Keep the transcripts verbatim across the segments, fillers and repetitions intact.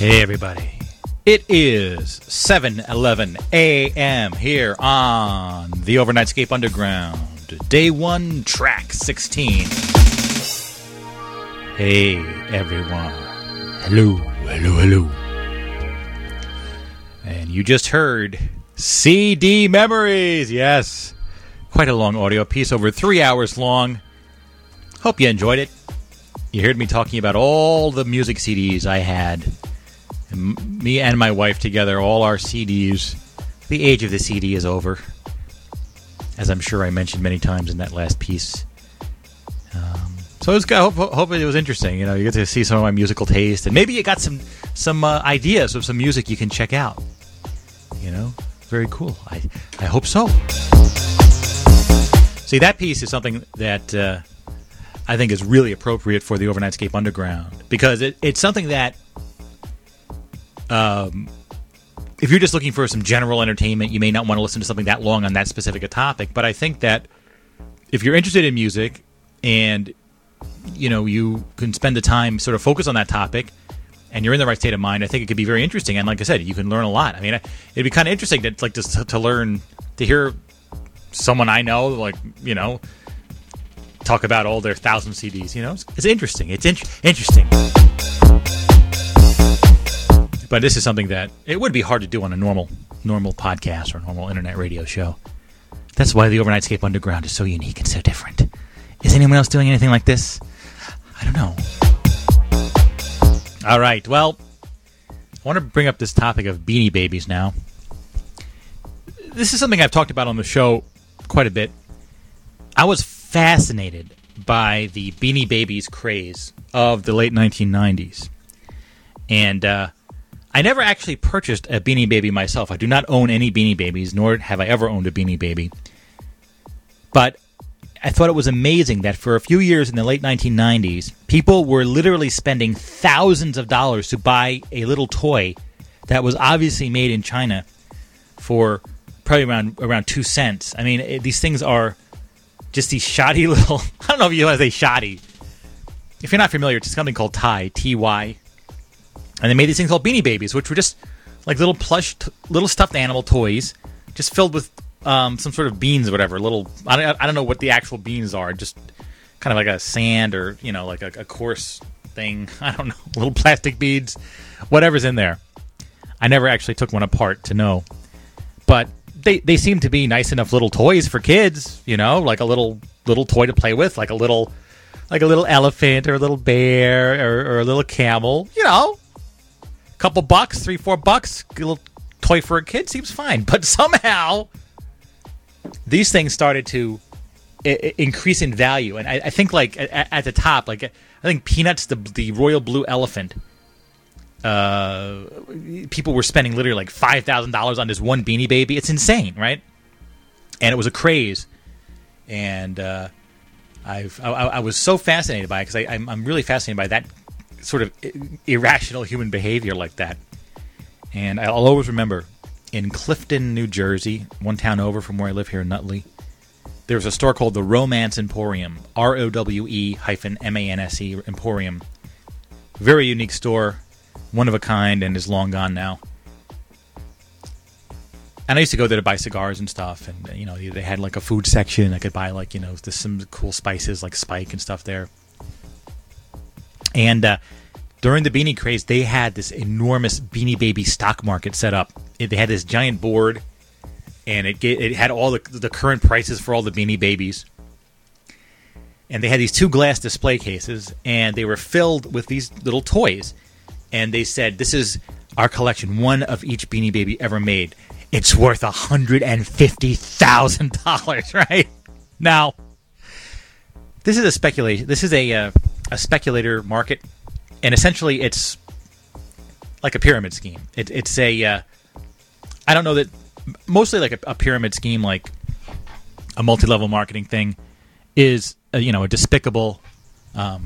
Hey everybody, it is seven eleven a.m. here on the Overnightscape Underground, day one, track sixteen. Hey everyone, hello, hello, hello. And you just heard C D Memories, yes. Quite a long audio piece, over three hours long. Hope you enjoyed it. You heard me talking about all the music C Ds I had. Me and my wife together, all our C Ds. The age of the C D is over, as I'm sure I mentioned many times in that last piece. Um, so it was, I hope, hope it was interesting. You know, you get to see some of my musical taste, and maybe you got some some uh, ideas of some music you can check out. You know, very cool. I I hope so. See, that piece is something that uh, I think is really appropriate for the Overnightscape Underground, because it, it's something that. Um, if you're just looking for some general entertainment, you may not want to listen to something that long on that specific topic. But I think that if you're interested in music and, you know, you can spend the time sort of focus on that topic and you're in the right state of mind, I think it could be very interesting. And like I said, you can learn a lot. I mean, it'd be kind of interesting to like just to, to learn, to hear someone I know, like, you know, talk about all their thousand C Ds. You know, it's, it's interesting. It's in- interesting. But this is something that it would be hard to do on a normal normal podcast or normal internet radio show. That's why the Overnightscape Underground is so unique and so different. Is anyone else doing anything like this? I don't know. All right, well, I want to bring up this topic of Beanie Babies now. This is something I've talked about on the show quite a bit. I was fascinated by the Beanie Babies craze of the late nineteen nineties. And, uh... I never actually purchased a Beanie Baby myself. I do not own any Beanie Babies, nor have I ever owned a Beanie Baby. But I thought it was amazing that for a few years in the late nineteen nineties, people were literally spending thousands of dollars to buy a little toy that was obviously made in China for probably around around two cents. I mean, it, these things are just these shoddy little... I don't know if you want to say shoddy. If you're not familiar, it's something called Ty, T Y. And they made these things called Beanie Babies, which were just like little plush, t- little stuffed animal toys, just filled with um, some sort of beans or whatever. Little, I don't, I don't know what the actual beans are, just kind of like a sand or, you know, like a, a coarse thing. I don't know, little plastic beads, whatever's in there. I never actually took one apart to know. But they, they seem to be nice enough little toys for kids, you know, like a little little toy to play with, like a little, like a little elephant or a little bear or, or a little camel, you know. Couple bucks, three, four bucks, a little toy for a kid seems fine. But somehow, these things started to I- increase in value. And I, I think, like, at, at the top, like, I think Peanuts, the the royal blue elephant, uh, people were spending literally like five thousand dollars on this one Beanie Baby. It's insane, right? And it was a craze. And uh, I've, I, I was so fascinated by it, because I'm, I'm really fascinated by that sort of irrational human behavior like that. And I'll always remember in Clifton, New Jersey, one town over from where I live here in Nutley, there was a store called the Romance Emporium, R O W E hyphen M A N S E Emporium. Very unique store, one of a kind, and is long gone now. And I used to go there to buy cigars and stuff, and, you know, they had like a food section. I could buy, like, you know, there's some cool spices like Spike and stuff there. And uh, during the beanie craze, they had this enormous Beanie Baby stock market set up. It, they had this giant board, and it it had all the the current prices for all the Beanie Babies. And they had these two glass display cases, and they were filled with these little toys. And they said, "This is our collection, one of each Beanie Baby ever made. It's worth one hundred fifty thousand dollars, right?" Now, this is a speculation. This is a uh, a speculator market, and essentially it's like a pyramid scheme. It, it's a uh, I don't know that mostly like a, a pyramid scheme, like a multi-level marketing thing, is a, you know a despicable um,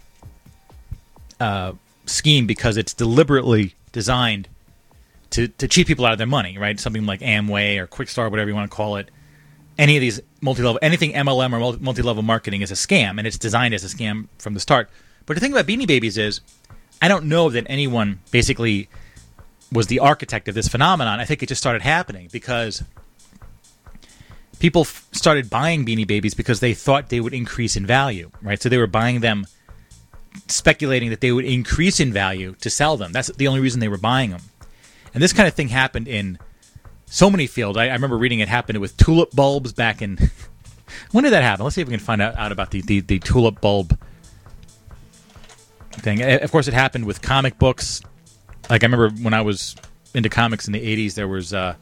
uh, scheme, because it's deliberately designed to to cheat people out of their money, right? Something like Amway or Quickstar, whatever you want to call it. Any of these multi-level, anything M L M or multi-level marketing is a scam, and it's designed as a scam from the start. But the thing about Beanie Babies is, I don't know that anyone basically was the architect of this phenomenon. I think it just started happening because people f- started buying Beanie Babies because they thought they would increase in value, right? So they were buying them speculating that they would increase in value to sell them. That's the only reason they were buying them. And this kind of thing happened in so many fields. I, I remember reading it happened with tulip bulbs back in... When did that happen? Let's see if we can find out, out about the, the, the tulip bulb thing. Of course, it happened with comic books. Like, I remember when I was into comics in the eighties, there was... Uh,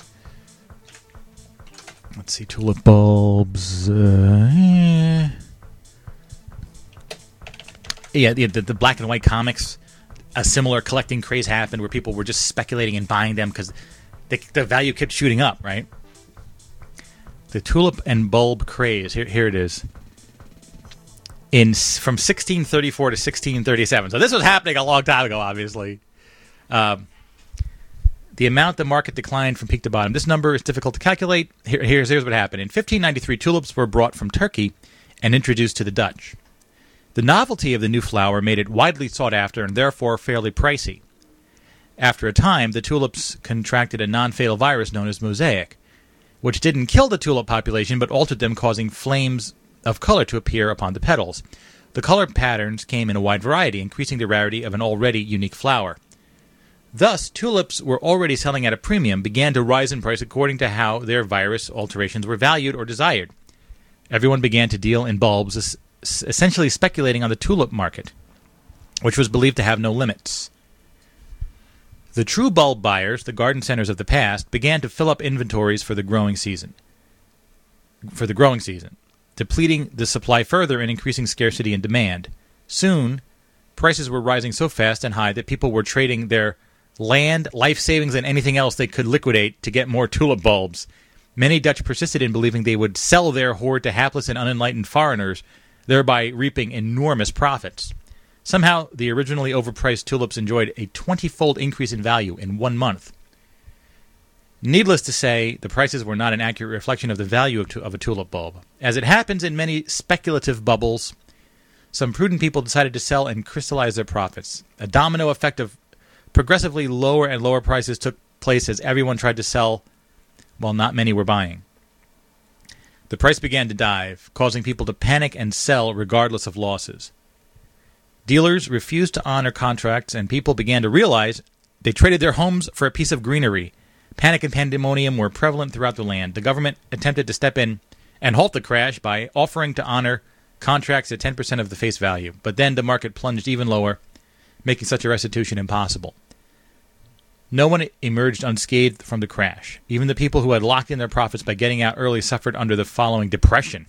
let's see, tulip bulbs... Uh, eh. Yeah, the, the, the black and white comics, a similar collecting craze happened where people were just speculating and buying them because the, the value kept shooting up, right? The tulip and bulb craze. Here, here it is. In from sixteen thirty-four to sixteen thirty-seven. So this was happening a long time ago, obviously. Um, the amount the market declined from peak to bottom. This number is difficult to calculate. Here, here's, here's what happened. In fifteen ninety-three, tulips were brought from Turkey and introduced to the Dutch. The novelty of the new flower made it widely sought after and therefore fairly pricey. After a time, the tulips contracted a non-fatal virus known as mosaic, which didn't kill the tulip population but altered them, causing flames of color to appear upon the petals. The color patterns came in a wide variety, increasing the rarity of an already unique flower. Thus, tulips were already selling at a premium, began to rise in price according to how their virus alterations were valued or desired. Everyone began to deal in bulbs, essentially speculating on the tulip market, which was believed to have no limits. The true bulb buyers, the garden centers of the past, began to fill up inventories for the growing season. For the growing season, depleting the supply further and increasing scarcity and demand. Soon, prices were rising so fast and high that people were trading their land, life savings, and anything else they could liquidate to get more tulip bulbs. Many Dutch persisted in believing they would sell their hoard to hapless and unenlightened foreigners, thereby reaping enormous profits. Somehow, the originally overpriced tulips enjoyed a twenty-fold increase in value in one month. Needless to say, the prices were not an accurate reflection of the value of, tu- of a tulip bulb. As it happens in many speculative bubbles, some prudent people decided to sell and crystallize their profits. A domino effect of progressively lower and lower prices took place as everyone tried to sell while not many were buying. The price began to dive, causing people to panic and sell regardless of losses. Dealers refused to honor contracts, and people began to realize they traded their homes for a piece of greenery. Panic and pandemonium were prevalent throughout the land. The government attempted to step in and halt the crash by offering to honor contracts at ten percent of the face value, but then the market plunged even lower, making such a restitution impossible. No one emerged unscathed from the crash. Even the people who had locked in their profits by getting out early suffered under the following depression.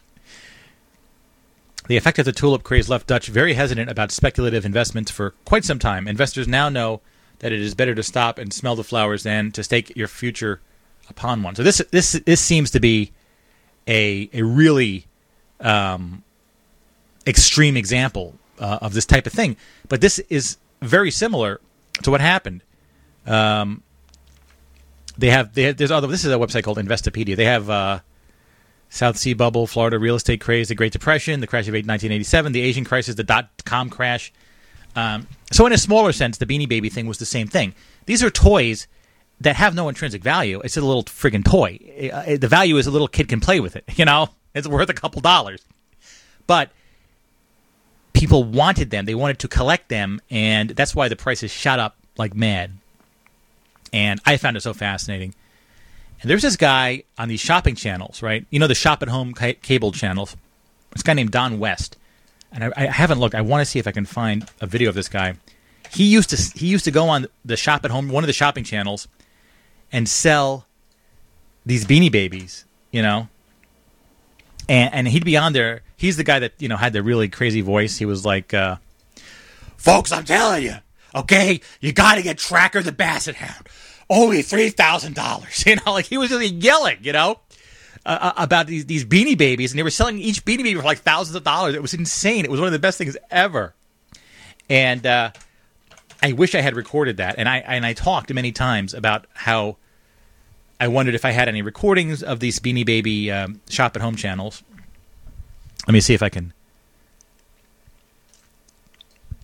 The effect of the tulip craze left Dutch very hesitant about speculative investments for quite some time. Investors now know that it is better to stop and smell the flowers than to stake your future upon one. So this this this seems to be a a really um, extreme example uh, of this type of thing. But this is very similar to what happened. Um, they have, they have, there's other, this is a website called Investopedia. They have, uh, South Sea Bubble, Florida real estate craze, the Great Depression, the crash of nineteen eighty-seven, the Asian crisis, the dot-com crash. Um, so in a smaller sense, the Beanie Baby thing was the same thing. These are toys that have no intrinsic value. It's a little friggin' toy. The value is a little kid can play with it, you know? It's worth a couple dollars. But people wanted them. They wanted to collect them, and that's why the prices shot up like mad. And I found it so fascinating. And there's this guy on these shopping channels, right? You know, the shop at home ca- cable channels. This guy named Don West. And I, I haven't looked. I want to see if I can find a video of this guy. He used to he used to go on the shop at home, one of the shopping channels, and sell these Beanie Babies, you know? And, and he'd be on there. He's the guy that, you know, had the really crazy voice. He was like, uh, folks, I'm telling you, okay, you got to get Tracker the Basset Hound. Only three thousand dollars. You know, like he was just yelling, you know, uh, about these, these Beanie Babies. And they were selling each Beanie Baby for like thousands of dollars. It was insane. It was one of the best things ever. And uh, I wish I had recorded that. And I and I talked many times about how I wondered if I had any recordings of these Beanie Baby um, shop at home channels. Let me see if I can.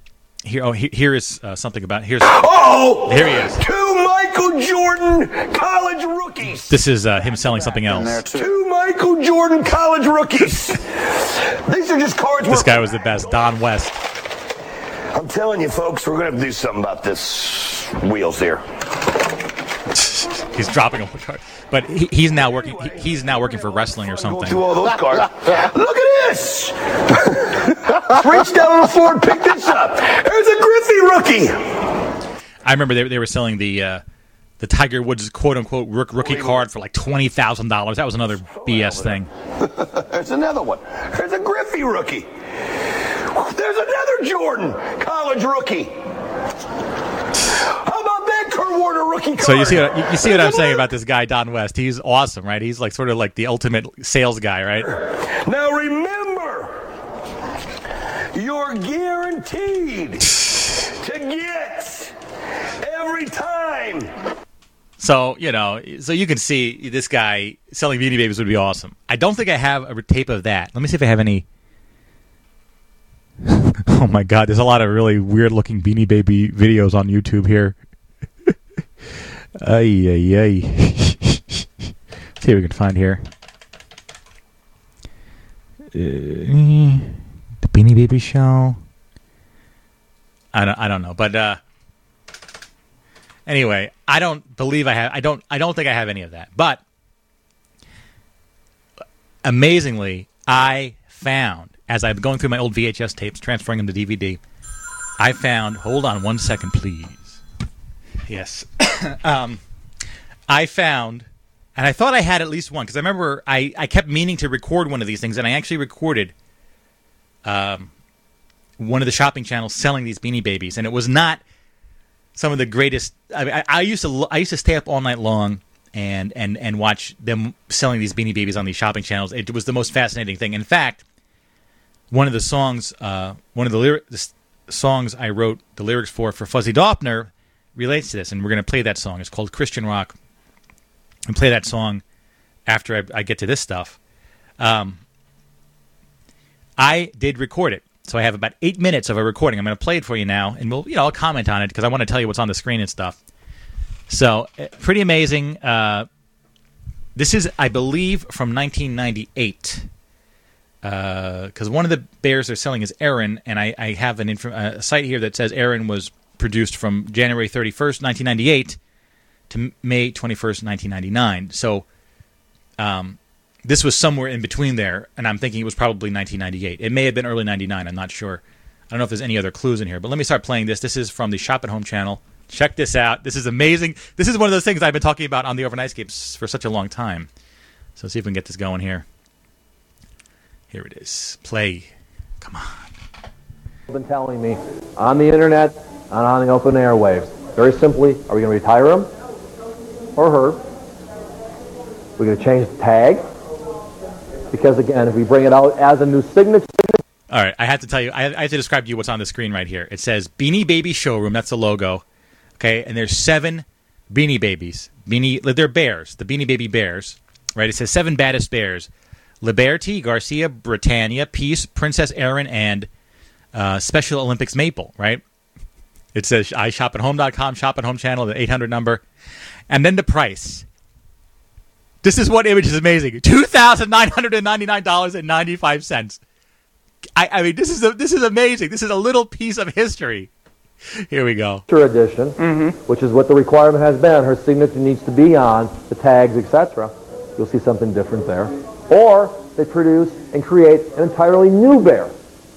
here, oh, here, here is uh, something about here's. Oh, here he is. Two Michael Jordan college rookies. This is uh, him selling something else. Two Michael Jordan college rookies. These are just cards. This guy was the best, Don West. I'm telling you, folks, we're going to do something about this wheels here. He's dropping a card, but he, he's now working. He, he's now working for wrestling or something. Do all those cards. Look at this. Reach down on the floor and pick this up. There's a Griffey rookie. I remember they, they were selling the uh, the Tiger Woods quote unquote rook, rookie card for like twenty thousand dollars. That was another B S thing. There's another one. There's a Griffey rookie. There's another Jordan college rookie. How about that Kurt Warner rookie card? So you see what you, you see what I'm saying about this guy Don West? He's awesome, right? He's like sort of like the ultimate sales guy, right? Now remember, you're guaranteed to get every time. So, you know, so you can see this guy selling Beanie Babies would be awesome. I don't think I have a tape of that. Let me see if I have any. Oh my God, there's a lot of really weird looking Beanie Baby videos on YouTube here. Ay, ay, ay. See what we can find here. Uh, the Beanie Baby show. I don't, I don't know, but uh, anyway, I don't believe I have. I don't. I don't think I have any of that. But amazingly, I found, as I'm going through my old V H S tapes, transferring them to D V D, I found. Hold on one second, please. Yes, um, I found, and I thought I had at least one because I remember I, I kept meaning to record one of these things, and I actually recorded um, one of the shopping channels selling these Beanie Babies, and it was not some of the greatest. I, I, I used to I used to stay up all night long and and and watch them selling these Beanie Babies on these shopping channels. It was the most fascinating thing. In fact, one of the songs, uh, one of the, lyric, the songs I wrote the lyrics for for Fuzzy Dauphner relates to this, and we're going to play that song. It's called Christian Rock. And play that song after I, I get to this stuff. Um, I did record it, so I have about eight minutes of a recording. I'm going to play it for you now, and we'll, you know, I'll comment on it because I want to tell you what's on the screen and stuff. So, pretty amazing. Uh, this is, I believe, from nineteen ninety-eight. Because uh, one of the bears they're selling is Aaron, and I, I have an inf- a site here that says Aaron was produced from January thirty-first, nineteen ninety-eight to May twenty-first, nineteen ninety-nine. So um, this was somewhere in between there, and I'm thinking it was probably nineteen ninety-eight. It may have been early ninety-nine. I'm not sure. I don't know if there's any other clues in here, but let me start playing this. This is from the Shop at Home channel. Check this out. This is amazing. This is one of those things I've been talking about on the Overnightscapes for such a long time. So let's see if we can get this going here. Here it is. Play. Come on. Been telling me on the internet and on the open airwaves. Very simply, are we going to retire him or her? We're going to change the tag because, again, if we bring it out as a new signature. All right, I have to tell you, I have, I have to describe to you what's on the screen right here. It says Beanie Baby Showroom. That's the logo. Okay, and there's seven Beanie Babies. Beanie, they're bears. The Beanie Baby Bears. Right. It says seven baddest bears: Liberty, Garcia, Britannia, Peace, Princess Erin, and uh, Special Olympics Maple. Right. It says I shop at home dot com, Shop at Home channel, the eight hundred number, and then the price. This is one image is amazing: two thousand nine hundred ninety-nine dollars and ninety-five cents. I, I mean, this is a, this is amazing. This is a little piece of history. Here we go. Edition, mm-hmm. which is what the requirement has been. Her signature needs to be on the tags, et cetera. You'll see something different there. Or they produce and create an entirely new bear.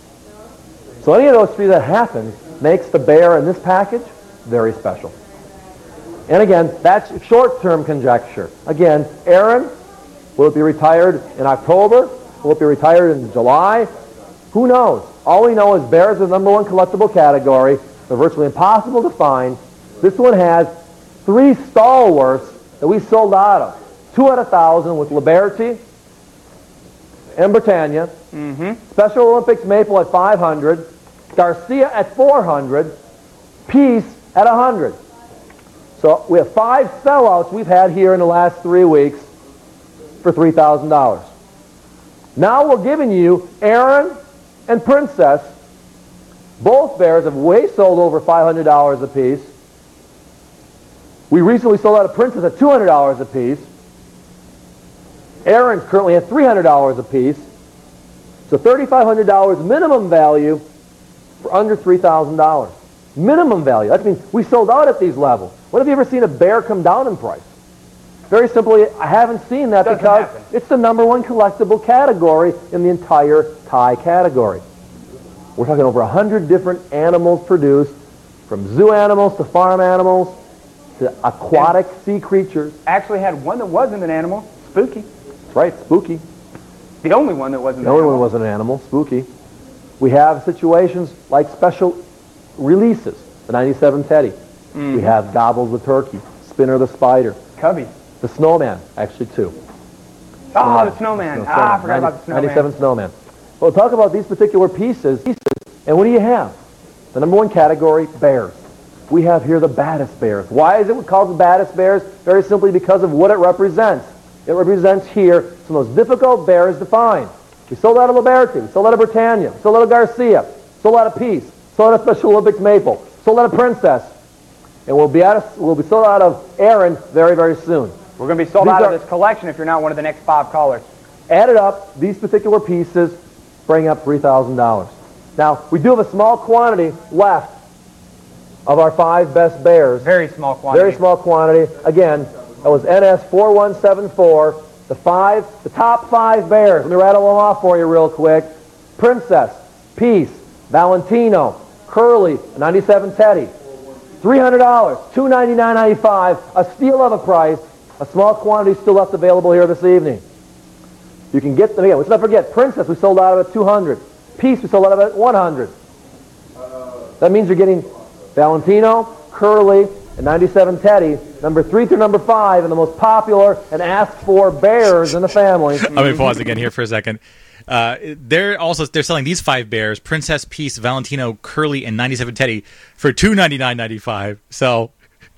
So any of those three that happens makes the bear in this package very special. And again, that's short-term conjecture. Again, Aaron, will it be retired in October? Will it be retired in July? Who knows? All we know is bears are the number one collectible category. They're virtually impossible to find. This one has three stalwarts that we sold out of. Two at a thousand with Liberty and Britannia. Mm-hmm. Special Olympics Maple at five hundred. Garcia at four hundred. Peace at one hundred. So we have five sellouts we've had here in the last three weeks for three thousand dollars. Now we're giving you Aaron and Princess Both bears have way sold over five hundred dollars a piece. We recently sold out a Princess at two hundred dollars a piece. Aaron's currently at three hundred dollars a piece. So three thousand five hundred dollars minimum value for under three thousand dollars. Minimum value. That means we sold out at these levels. When have you ever seen a bear come down in price? Very simply, I haven't seen that Doesn't because happen. it's the number one collectible category in the entire Thai category. We're talking over one hundred different animals produced, from zoo animals to farm animals to aquatic sea creatures. Actually had one that wasn't an animal, Spooky. That's right, spooky. The only one that wasn't The an only animal. one wasn't an animal, spooky. We have situations like special releases, the ninety-seven Teddy. Mm. We have Gobbles the Turkey, Spinner the Spider, Cubby. the Snowman, actually two. Oh, the snowman. Ah, I forgot about the snowman. ninety-seven Snowman. Well, talk about these particular pieces, and what do you have? The number one category, bears. We have here the baddest bears. Why is it called the baddest bears? Very simply because of what it represents. It represents here some of those difficult bears to find. We sold out of Liberty, we sold out of Britannia, we sold out of Garcia, sold out of Peace, sold out of Special Olympics Maple, sold out of Princess, and we'll be, out of, we'll be sold out of Aaron very, very soon. We're going to be sold These out are- of this collection if you're not one of the next five callers. Added up, these particular pieces bring up three thousand dollars. Now, we do have a small quantity left of our five best bears. Very small quantity. Very small quantity. Again, that was N S four one seven four. The five, the top five bears. Let me rattle them off for you real quick. Princess, Peace, Valentino, Curly, ninety-seven Teddy. three hundred dollars, two ninety-nine ninety-five, a steal of a price. A small quantity still left available here this evening. You can get them again. Let's not forget, Princess we sold out of at two hundred. Peace we sold out of at one hundred. That means you're getting Valentino, Curly, and ninety-seven Teddy, number three through number five, and the most popular and asked for bears in the family. Let me pause again here for a second. Uh, they're also they're selling these five bears: Princess, Peace, Valentino, Curly, and ninety-seven Teddy for two ninety-nine ninety-five. So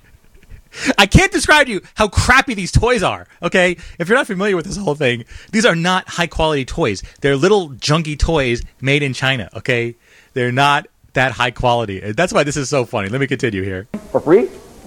I can't describe to you how crappy these toys are. Okay, if you're not familiar with this whole thing, these are not high quality toys. They're little junky toys made in China. Okay, they're not that high quality. That's why this is so funny. Let me continue here. For free?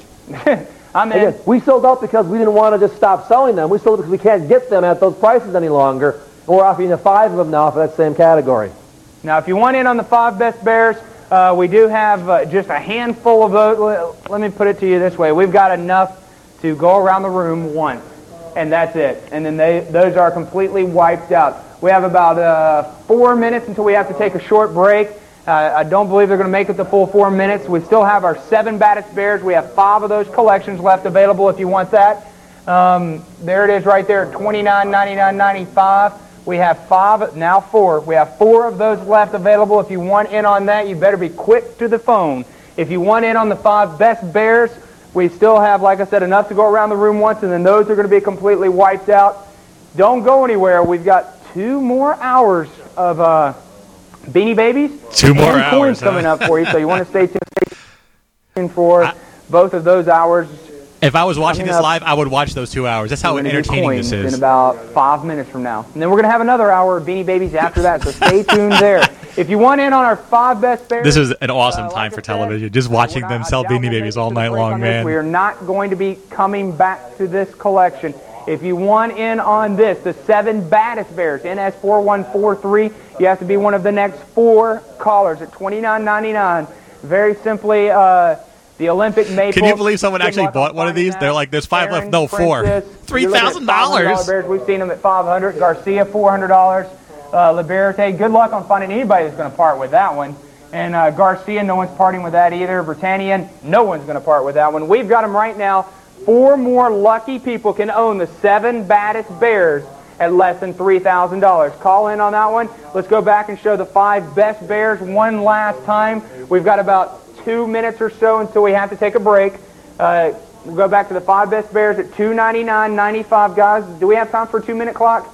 I'm in. Again, we sold out because we didn't want to just stop selling them. We sold because we can't get them at those prices any longer. And we're offering you five of them now for that same category. Now, if you want in on the five best bears, uh, we do have uh, just a handful of those. Let me put it to you this way. We've got enough to go around the room once, and that's it. And then they, those are completely wiped out. We have about uh, four minutes until we have to take a short break. Uh, I don't believe they're going to make it the full four minutes. We still have our seven baddest bears. We have five of those collections left available if you want that. Um, there it is right there at twenty-nine ninety-nine ninety-five. We have five, now four. We have four of those left available. If you want in on that, you better be quick to the phone. If you want in on the five best bears, we still have, like I said, enough to go around the room once, and then those are going to be completely wiped out. Don't go anywhere. We've got two more hours of uh, Beanie Babies. Two more and hours, coins huh? coming up for you, so you want to stay tuned, stay tuned for I- both of those hours. If I was watching Coming this up- live, I would watch those two hours. That's how We're gonna do entertaining coins this is. in about five minutes from now. And then we're going to have another hour of Beanie Babies after that, so stay tuned there. If you want in on our five best bears... This is an awesome uh, like time I for said, television. Just uh, watching we're them not- sell I doubt Beanie we'll Babies make all it to the night break long, on this. man. We are not going to be coming back to this collection. If you want in on this, the seven baddest bears, N S four one four three, you have to be one of the next four callers at twenty-nine ninety-nine. Very simply... Uh, The Olympic Maple. Can you believe someone Good actually luck bought on one of finding these? that. They're like, there's five left. Aaron, No, four. Princess, three you're looking at thousand dollars. five hundred dollar bears. We've seen them at five hundred dollars. Garcia, four hundred dollars. Uh, Liberté, good luck on finding anybody that's going to part with that one. And uh, Garcia, no one's parting with that either. Britannia, no one's going to part with that one. We've got them right now. Four more lucky people can own the seven baddest bears at less than three thousand dollars. Call in on that one. Let's go back and show the five best bears one last time. We've got about two minutes or so until we have to take a break. Uh, we'll go back to the five best bears at two ninety-nine ninety-five, guys. Do we have time for a two-minute clock?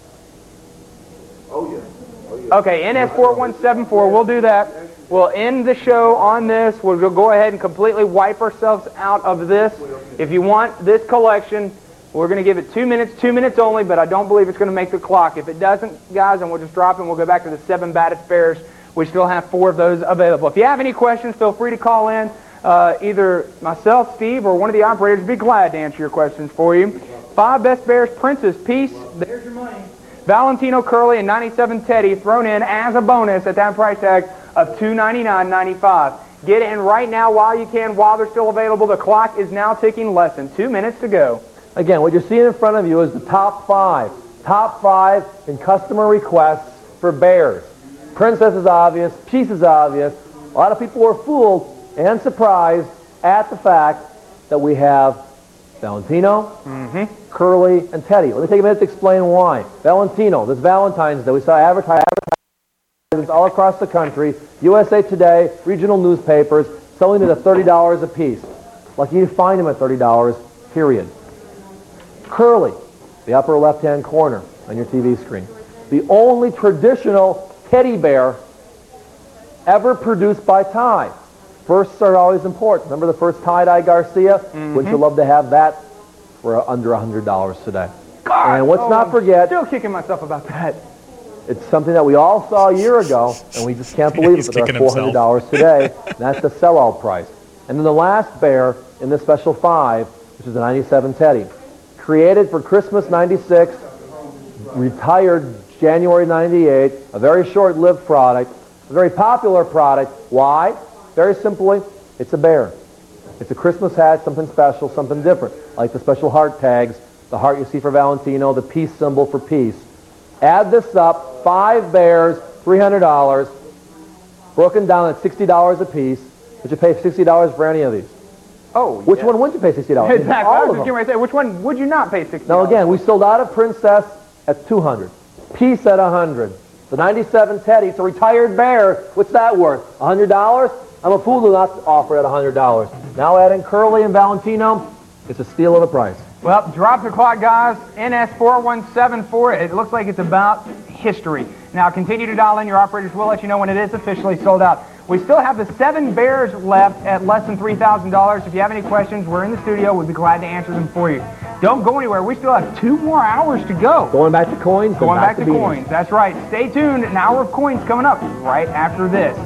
Oh, yeah. Oh, yeah. Okay, N S four one seven four, we'll do that. We'll end the show on this. We'll go ahead and completely wipe ourselves out of this. If you want this collection, we're going to give it two minutes, two minutes only, but I don't believe it's going to make the clock. If it doesn't, guys, then we'll just drop it and we'll go back to the seven baddest bears We still have four of those available. If you have any questions, feel free to call in. Uh, either myself, Steve, or one of the operators would be glad to answer your questions for you. Five Best Bears Princess piece. There's your money. Valentino Curly and ninety-seven Teddy thrown in as a bonus at that price tag of two ninety-nine ninety-five. Get it in right now while you can, while they're still available. The clock is now ticking, less than two minutes to go. Again, what you're seeing in front of you is the top five. Top five in customer requests for bears. Princess is obvious. Peace is obvious. A lot of people were fooled and surprised at the fact that we have Valentino, mm-hmm. Curly, and Teddy. Let me take a minute to explain why. Valentino, this Valentine's Day, we saw advertisements all across the country, U S A Today, regional newspapers, selling it at thirty dollars a piece. Lucky you find them at thirty dollars, period. Curly, the upper left-hand corner on your T V screen. The only traditional teddy bear ever produced by Ty. Firsts are always important. Remember the first tie-dye Garcia? Mm-hmm. Wouldn't you love to have that for under one hundred dollars today? God, and let's oh, not forget, I'm still kicking myself about that. it's something that we all saw a year ago, and we just can't believe it, but they're four hundred dollars today. And that's the sellout price. And then the last bear in this special five, which is the ninety-seven Teddy. Created for Christmas ninety-six, retired January ninety-eight, a very short-lived product, a very popular product. Why? Very simply, it's a bear. It's a Christmas hat, something special, something different, like the special heart tags, the heart you see for Valentino, the peace symbol for peace. Add this up, five bears, three hundred dollars, broken down at sixty dollars a piece. Would you pay sixty dollars for any of these? Oh, Which yeah. one wouldn't you pay sixty dollars? Exactly. All I of was them. just getting ready to say, which one would you not pay sixty dollars? Now again, we sold out of Princess at two hundred dollars. Peace at one hundred dollars. The ninety-seven Teddy, it's a retired bear. What's that worth? one hundred dollars? I'm a fool to not offer it at one hundred dollars. Now adding Curly and Valentino, it's a steal of the price. Well, drop the clock, guys. N S four one seven four. It looks like it's about history. Now, continue to dial in. Your operators will let you know when it is officially sold out. We still have the seven bears left at less than three thousand dollars. If you have any questions, we're in the studio. We'd be glad to answer them for you. Don't go anywhere. We still have two more hours to go. Going back to coins? Going back, back to beanies. coins. That's right. Stay tuned. An hour of coins coming up right after this.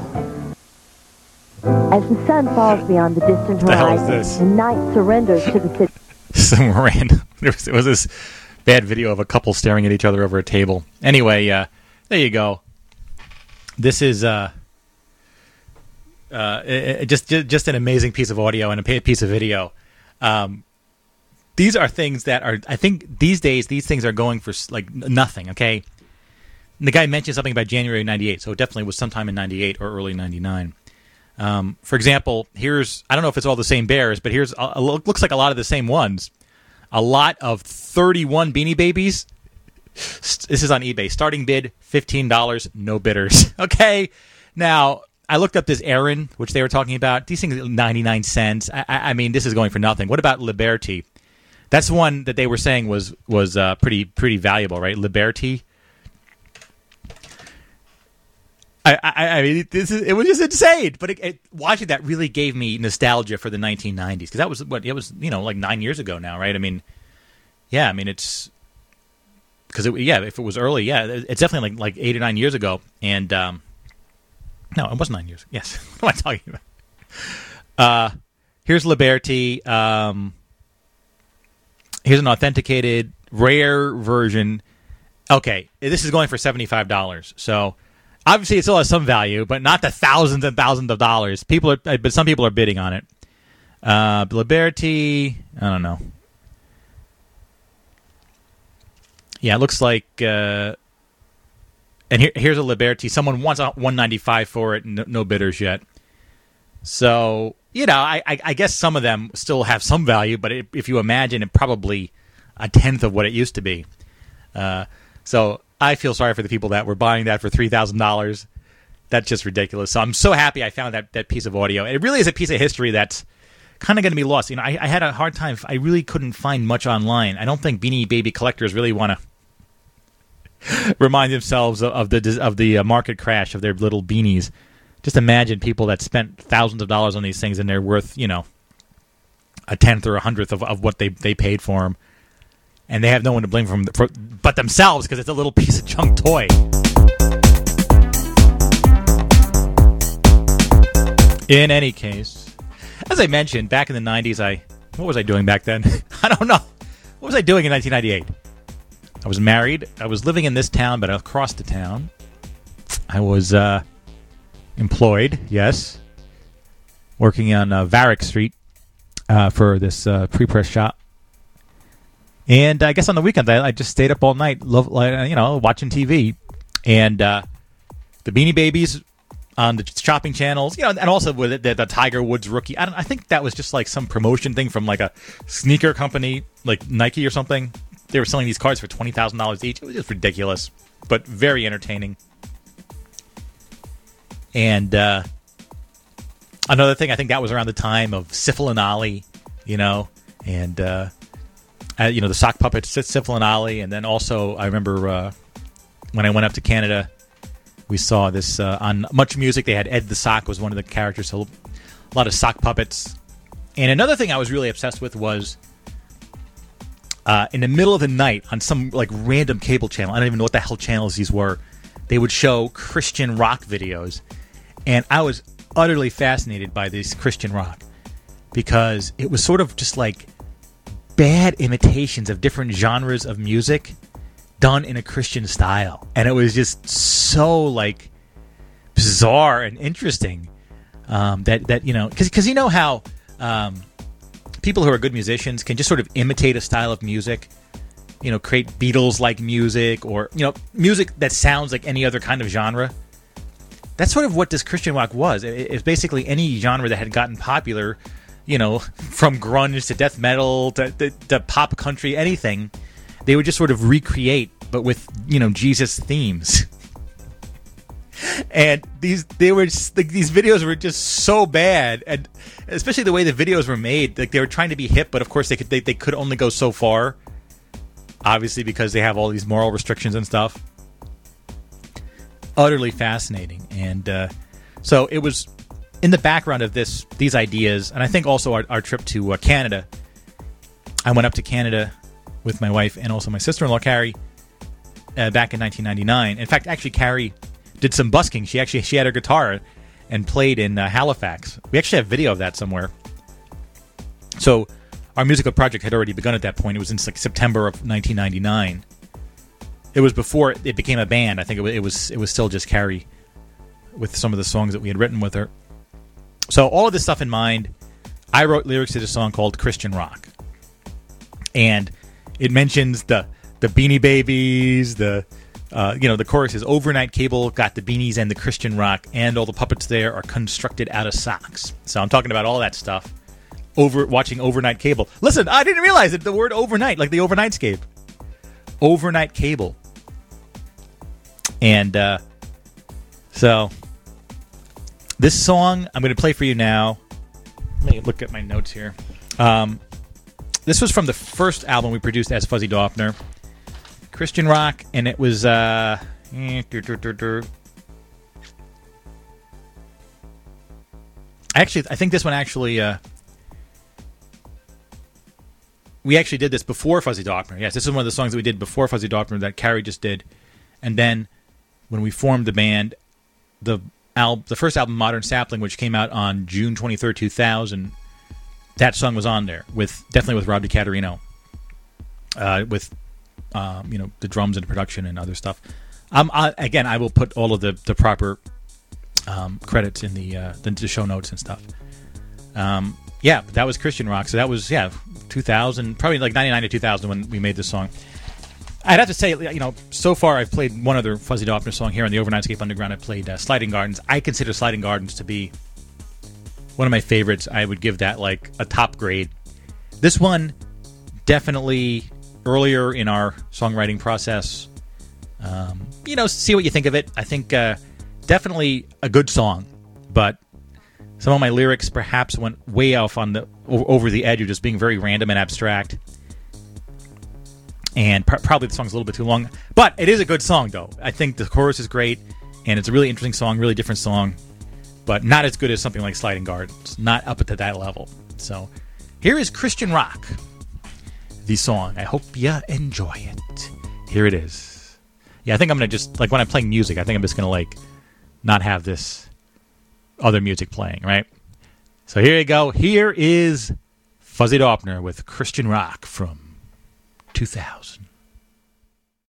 As the sun falls beyond the distant the hell is horizon this? and night surrenders to the city. Some random. There was, it was this bad video of a couple staring at each other over a table. Anyway, uh, there you go. This is uh, uh, it, it just just an amazing piece of audio and a piece of video. Um, these are things that are, I think, these days these things are going for like nothing. Okay, and the guy mentioned something about January ninety-eight, so it definitely was sometime in ninety-eight or early ninety-nine. Um, for example, here's, I don't know if it's all the same bears, but here's, a, a, looks like a lot of the same ones. A lot of thirty-one Beanie Babies. This is on eBay. Starting bid, fifteen dollars, no bidders. Okay, now, I looked up this Aaron, which they were talking about. These things are ninety-nine cents. I, I mean, this is going for nothing. What about Liberty? That's one that they were saying was was uh, pretty pretty valuable, right? Liberty. I, I, I mean, this is, it was just insane. But it, it, watching that really gave me nostalgia for the nineteen nineties because that was what it was, you know, like nine years ago now, right? I mean, yeah, I mean it's because it, yeah, if it was early, yeah, it's definitely like like eight or nine years ago. And um, no, it wasn't nine years. Yes, what am I talking about? Uh, here's Liberty. Um, here's an authenticated rare version. Okay, this is going for seventy-five dollars. So. Obviously, it still has some value, but not the thousands and thousands of dollars. People are, but some people are bidding on it. Uh, Liberty, I don't know. Yeah, it looks like. Uh, and here, here's a Liberty. Someone wants one ninety-five for it, and no, no bidders yet. So you know, I, I, I guess some of them still have some value, but it, if you imagine it, probably a tenth of what it used to be. Uh, so. I feel sorry for the people that were buying that for three thousand dollars. That's just ridiculous. So I'm so happy I found that, that piece of audio. It really is a piece of history that's kind of going to be lost. You know, I, I had a hard time. I really couldn't find much online. I don't think Beanie Baby collectors really want to remind themselves of, of the of the uh, market crash of their little beanies. Just imagine people that spent thousands of dollars on these things and they're worth, you know, a tenth or a hundredth of, of what they, they paid for them. And they have no one to blame for, for but themselves because it's a little piece of junk toy. In any case, as I mentioned, back in the nineties, I what was I doing back then? I don't know. What was I doing in nineteen ninety-eight? I was married. I was living in this town, but across the town. I was uh, employed, yes, working on uh, Varick Street uh, for this uh, pre-press shop. And I guess on the weekends, I, I just stayed up all night, love, you know, watching T V. And uh, the Beanie Babies on the shopping channels, you know, and also with the, the Tiger Woods rookie. I don't. I think that was just like some promotion thing from like a sneaker company, like Nike or something. They were selling these cards for twenty thousand dollars each. It was just ridiculous, but very entertaining. And uh, another thing, I think that was around the time of Syphil and Ollie, you know, and uh, uh, you know the sock puppets, Syphil and Ollie, and then also I remember uh, when I went up to Canada. We saw this uh, on Much Music. They had Ed the Sock was one of the characters, so a lot of sock puppets. And another thing I was really obsessed with was uh, in the middle of the night on some like random cable channel. I don't even know what the hell channels these were. They would show Christian rock videos, and I was utterly fascinated by this Christian rock because it was sort of just like bad imitations of different genres of music done in a Christian style, and it was just so like bizarre and interesting um, that that you know because because you know how um, people who are good musicians can just sort of imitate a style of music, you know, create Beatles-like music or you know music that sounds like any other kind of genre. That's sort of what this Christian rock was. It, it's basically any genre that had gotten popular, you know, from grunge to death metal to, to, to pop country, anything. They would just sort of recreate, but with, you know, Jesus themes. And these they were just, like, these videos were just so bad, and especially the way the videos were made. Like they were trying to be hip, but of course they could they, they could only go so far. Obviously, because they have all these moral restrictions and stuff. Utterly fascinating, and uh, so it was in the background of this these ideas, and I think also our, our trip to uh, Canada. I went up to Canada with my wife and also my sister-in-law, Carrie, uh, back in nineteen ninety-nine. In fact, actually, Carrie did some busking. She actually she had her guitar and played in uh, Halifax. We actually have video of that somewhere. So our musical project had already begun at that point. It was in like September of nineteen ninety-nine. It was before it became a band. I think it was, it was it was still just Carrie with some of the songs that we had written with her. So all of this stuff in mind, I wrote lyrics to this song called Christian Rock. And it mentions the the Beanie Babies, the uh, you know the chorus is overnight cable got the beanies and the Christian rock, and all the puppets there are constructed out of socks. So I'm talking about all that stuff. Over watching overnight cable. Listen, I didn't realize that the word overnight, like the overnightscape, overnight cable, and uh, so this song I'm going to play for you now. Let me look at my notes here. Um, This was from the first album we produced as Fuzzy Dauphner, Christian rock, and it was uh, eh, dur, dur, dur, dur. actually I think this one actually uh, we actually did this before Fuzzy Dauphner. Yes, this is one of the songs that we did before Fuzzy Dauphner that Carrie just did, and then when we formed the band, the al- the first album, Modern Sapling, which came out on June twenty-third, two thousand. That song was on there with definitely with Rob DiCaterino, uh, with um, you know the drums and production and other stuff. Um, I, again, I will put all of the the proper um, credits in the uh, the show notes and stuff. Um, yeah, that was Christian rock. So that was yeah, two thousand, probably like ninety-nine to two thousand when we made this song. I'd have to say, you know, so far I've played one other Fuzzy Dauphner song here on the Overnightscape Underground. I played uh, Sliding Gardens. I consider Sliding Gardens to be one of my favorites. I would give that like a top grade. This one, definitely earlier in our songwriting process. Um, you know, see what you think of it. I think uh, definitely a good song, but some of my lyrics perhaps went way off on the over the edge of just being very random and abstract. And pr- probably the song's a little bit too long, but it is a good song though. I think the chorus is great, and it's a really interesting song, really different song. But not as good as something like Sliding Gardens. Not up to that level. So, here is Christian Rock, the song. I hope you enjoy it. Here it is. Yeah, I think I'm going to just, like when I'm playing music, I think I'm just going to like not have this other music playing, right? So here you go. Here is Fuzzy Daupner with Christian Rock from two thousand.